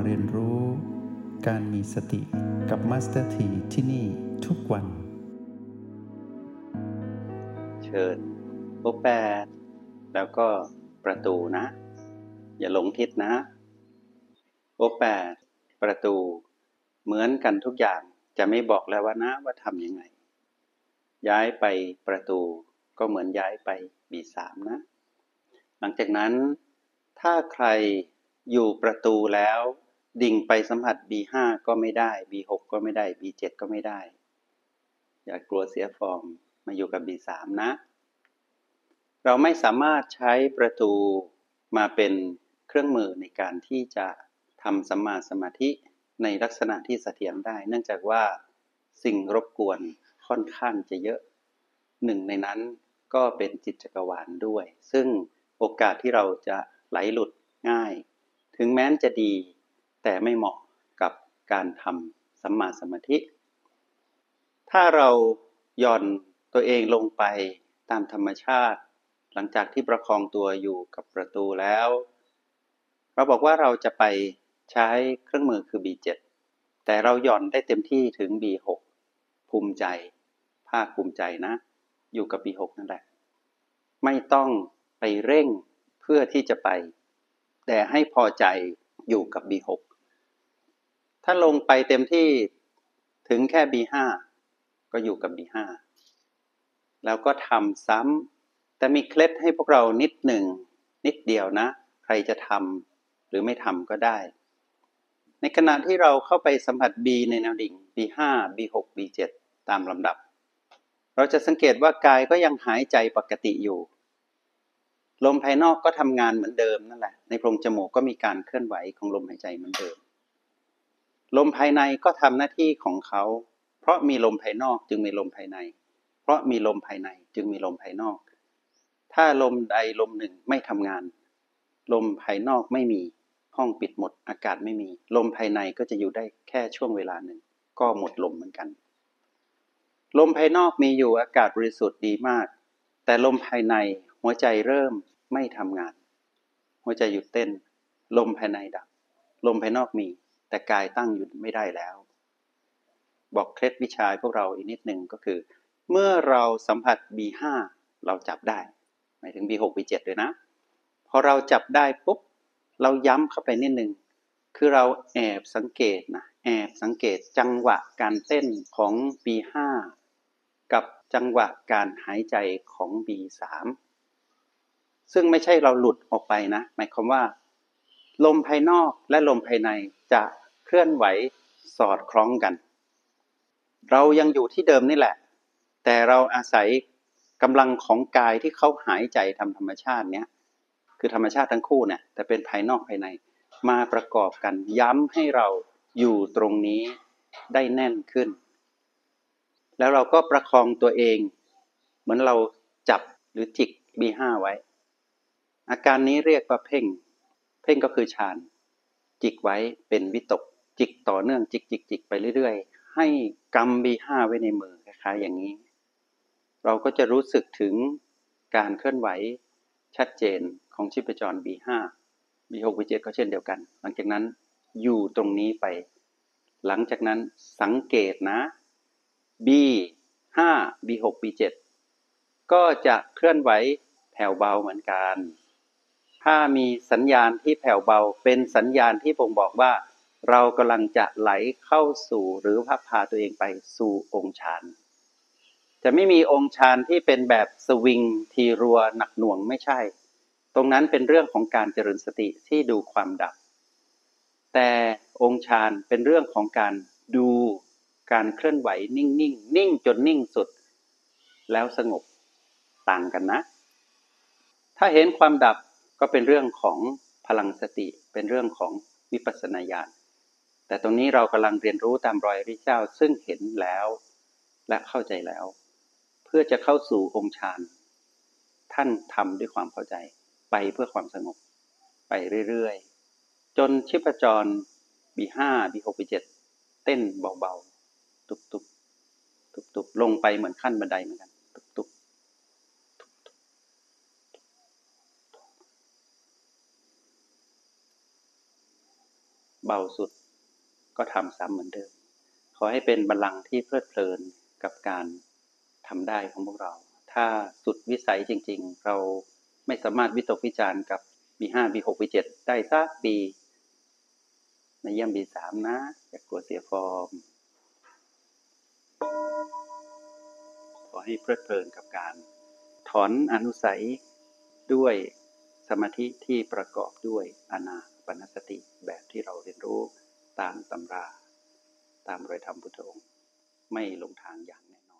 เรียนรู้การมีสติกับมาสเตอร์ทีที่นี่ทุกวันเชิญโอแปดแล้วก็ประตูนะอย่าหลงทิศนะโอแปดประตูเหมือนกันทุกอย่างจะไม่บอกแล้วว่าทำยังไงย้ายไปประตูก็เหมือนย้ายไป B3 นะหลังจากนั้นถ้าใครอยู่ประตูแล้วดิ่งไปสัมผัส B5 ก็ไม่ได้ B6 ก็ไม่ได้ B7 ก็ไม่ได้อย่ากลัวเสียฟอร์มมาอยู่กับ B3 นะเราไม่สามารถใช้ประตูมาเป็นเครื่องมือในการที่จะทำสัมมาสมาธิในลักษณะที่เสถียรได้เนื่องจากว่าสิ่งรบกวนค่อนข้างจะเยอะหนึ่งในนั้นก็เป็นจิตจักรวาลด้วยซึ่งโอกาสที่เราจะไหลหลุดง่ายถึงแม้นจะดีแต่ไม่เหมาะกับการทำสัมมาสมาธิถ้าเราหย่อนตัวเองลงไปตามธรรมชาติหลังจากที่ประคองตัวอยู่กับประตูแล้วเราบอกว่าเราจะไปใช้เครื่องมือคือ B7 แต่เราหย่อนได้เต็มที่ถึง B6 ภูมิใจภาคภูมิใจนะอยู่กับ B6 นั่นแหละไม่ต้องไปเร่งเพื่อที่จะไปแต่ให้พอใจอยู่กับ B6 ถ้าลงไปเต็มที่ถึงแค่ B5 ก็อยู่กับ B5 แล้วก็ทำซ้ำแต่มีเคล็ดให้พวกเรานิดหนึ่งนิดเดียวนะใครจะทำหรือไม่ทำก็ได้ในขณะที่เราเข้าไปสัมผัส B ในแนวดิ่ง B5 B6 B7 ตามลำดับเราจะสังเกตว่ากายก็ยังหายใจปกติอยู่ลมภายนอกก็ทำงานเหมือนเดิมนั่นแหละในโพรงจมูกก็มีการเคลื่อนไหวของลมหายใจเหมือนเดิมลมภายในก็ทำหน้าที่ของเขาเพราะมีลมภายนอกจึงมีลมภายในเพราะมีลมภายในจึงมีลมภายนอกถ้าลมใดลมหนึ่งไม่ทำงานลมภายนอกไม่มีห้องปิดหมดอากาศไม่มีลมภายในก็จะอยู่ได้แค่ช่วงเวลาหนึ่งก็หมดลมเหมือนกันลมภายนอกมีอยู่อากาศบริสุทธิ์ดีมากแต่ลมภายในหัวใจเริ่มไม่ทำงานหัวใจหยุดเต้นลมภายในดับลมภายนอกมีแต่กายตั้งอยู่ไม่ได้แล้วบอกเคล็ดวิชาพวกเราอีกนิดนึงก็คือเมื่อเราสัมผัส B5 เราจับได้หมายถึง B6 B7 เลยนะพอเราจับได้ปุ๊บเราย้ำเข้าไปนิดนึงคือเราแอบสังเกตจังหวะการเต้นของ B5 กับจังหวะการหายใจของ B3 ซึ่งไม่ใช่เราหลุดออกไปนะหมายความว่าลมภายนอกและลมภายในจะเคลื่อนไหวสอดคล้องกันเรายังอยู่ที่เดิมนี่แหละแต่เราอาศัยกำลังของกายที่เขาหายใจทำธรรมชาติเนี้ยคือธรรมชาติทั้งคู่เนี่ยแต่เป็นภายนอกภายในมาประกอบกันย้ำให้เราอยู่ตรงนี้ได้แน่นขึ้นแล้วเราก็ประคองตัวเองเหมือนเราจับหรือจิก B5 ไว้อาการนี้เรียกว่าเพ่งก็คือฌานจิกไว้เป็นวิตกจิกต่อเนื่องจิกไปเรื่อยๆให้กำ B5 ไว้ในมือคล้ายๆอย่างนี้เราก็จะรู้สึกถึงการเคลื่อนไหวชัดเจนของชีพจร B5 B6 B7 ก็เช่นเดียวกันหลังจากนั้นอยู่ตรงนี้ไปหลังจากนั้นสังเกตนะ B5 B6 B7 ก็จะเคลื่อนไหวแผ่วเบาเหมือนกันถ้ามีสัญญาณที่แผ่วเบาเป็นสัญญาณที่บ่งบอกว่าเรากำลังจะไหลเข้าสู่หรือพาตัวเองไปสู่องค์ฌานจะไม่มีองค์ฌานที่เป็นแบบสวิงทีรัวหนักหน่วงไม่ใช่ตรงนั้นเป็นเรื่องของการเจริญสติที่ดูความดับแต่องค์ฌานเป็นเรื่องของการดูการเคลื่อนไหวนิ่งนิ่งจนนิ่งสุดแล้วสงบต่างกันนะถ้าเห็นความดับก็เป็นเรื่องของพลังสติเป็นเรื่องของวิปัสสนาญาณแต่ตรงนี้เรากำลังเรียนรู้ตามรอยพระเจ้าซึ่งเห็นแล้วและเข้าใจแล้วเพื่อจะเข้าสู่องค์ฌานท่านทำด้วยความเข้าใจไปเพื่อความสงบไปเรื่อยๆจนชีพจร B5 B6 B7 เต้นเบาๆตุบๆลงไปเหมือนขั้นบันไดเหมือนกันตุบๆเบาสุดก็ทำซ้ำเหมือนเดิมขอให้เป็นบัลลังก์ที่เพลิดเพลินกับการทำได้ของพวกเราถ้าสุดวิสัยจริงๆเราไม่สามารถวิตกวิจารณ์กับ B5 B6 B7 ได้สักปีในเยี่ยม B3 นะอย่ากลัวเสียฟอร์มขอให้เพลิดเพลินกับการถอนอนุสัยด้วยสมาธิที่ประกอบด้วยอานาปานสติแบบที่เราเรียนรู้ตามตำราตามรอยธรรมพุทธองค์ไม่หลงทางอย่างแน่นอน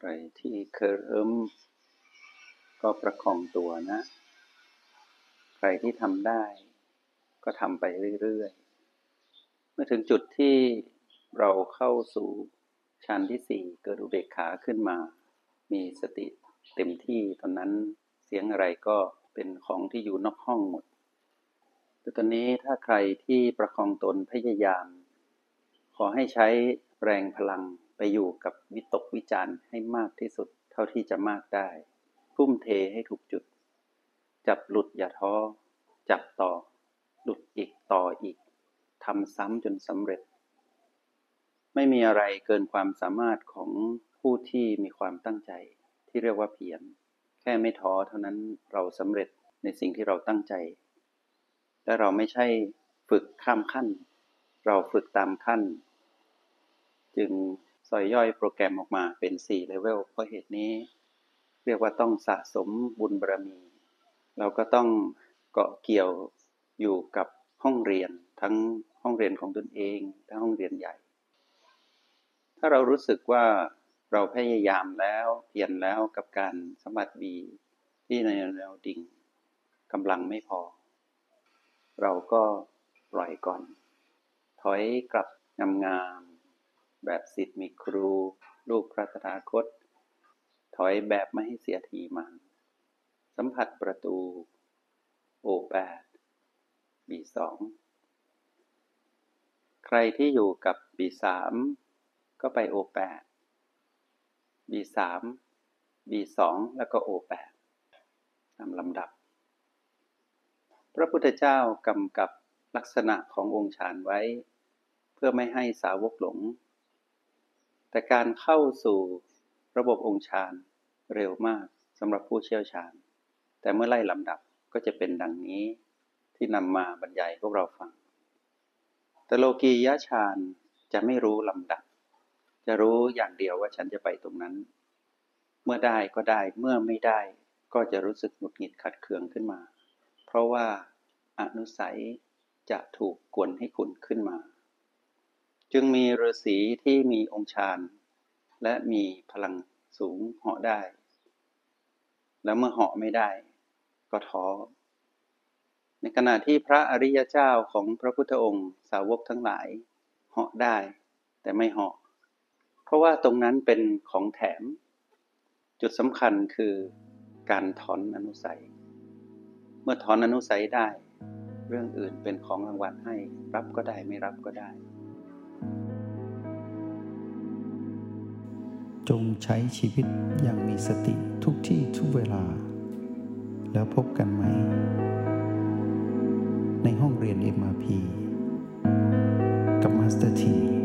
รที่เคลิ้มก็ประคองตัวนะใครที่ทำได้ก็ทำไปเรื่อยๆเมื่อถึงจุดที่เราเข้าสู่ฌานที่ 4เกิดอุเบกขาขึ้นมามีสติเต็มที่ตอนนั้นเสียงอะไรก็เป็นของที่อยู่นอกห้องหมดแต่ตอนนี้ถ้าใครที่ประคองตนพยายามขอให้ใช้แรงพลังไปอยู่กับวิตกวิจารณ์ให้มากที่สุดเท่าที่จะมากได้ทุ่มเทให้ถูกจุดจับหลุดอย่าท้อจับต่อหลุดอีกต่ออีกทำซ้ำจนสำเร็จไม่มีอะไรเกินความสามารถของผู้ที่มีความตั้งใจที่เรียกว่าเพียรแค่ไม่ท้อเท่านั้นเราสำเร็จในสิ่งที่เราตั้งใจและเราไม่ใช่ฝึกข้ามขั้นเราฝึกตามขั้นจึงสอยย่อยโปรแกรมออกมาเป็น4เลเวลเพราะเหตุนี้เรียกว่าต้องสะสมบุญบารมีเราก็ต้องเกาะเกี่ยวอยู่กับห้องเรียนทั้งห้องเรียนของตนเองทั้งห้องเรียนใหญ่ถ้าเรารู้สึกว่าเราพยายามแล้วเพียรแล้วกับการสัมผัสบีที่ในแนวดิ่งกำลังไม่พอเราก็ปล่อยก่อนถอยกลับงามๆแบบศิษย์มีครูลูกพระตถาคตถอยแบบไม่ให้เสียทีมาสัมผัสประตู O8 B2 ใครที่อยู่กับ B3 ก็ไป O8 B3 B2 แล้วก็ O8 ตามลำดับพระพุทธเจ้ากำกับลักษณะขององค์ฌานไว้เพื่อไม่ให้สาวกหลงแต่การเข้าสู่ระบบองค์ฌานเร็วมากสำหรับผู้เชี่ยวชาญแต่เมื่อไล่ลำดับก็จะเป็นดังนี้ที่นำมาบรรยายพวกเราฟังแต่โลกียฌานจะไม่รู้ลำดับจะรู้อย่างเดียวว่าฉันจะไปตรงนั้นเมื่อได้ก็ได้เมื่อไม่ได้ก็จะรู้สึกหงุดหงิดขัดเคืองขึ้นมาเพราะว่าอนุสัยจะถูกกวนให้ขุ่นขึ้นมาจึงมีฤาษีที่มีองค์ฌานและมีพลังสูงเหาะได้แล้วเมื่อเหาะไม่ได้ก็ท้อในขณะที่พระอริยเจ้าของพระพุทธองค์สาวกทั้งหลายเหาะได้แต่ไม่เหาะเพราะว่าตรงนั้นเป็นของแถมจุดสำคัญคือการถอนอนุสัยเมื่อถอนอนุสัยได้เรื่องอื่นเป็นของรางวัลให้รับก็ได้ไม่รับก็ได้จงใช้ชีวิตอย่างมีสติทุกที่ทุกเวลาแล้วพบกันไหมในห้องเรียน MRP กับมาสเตอร์ที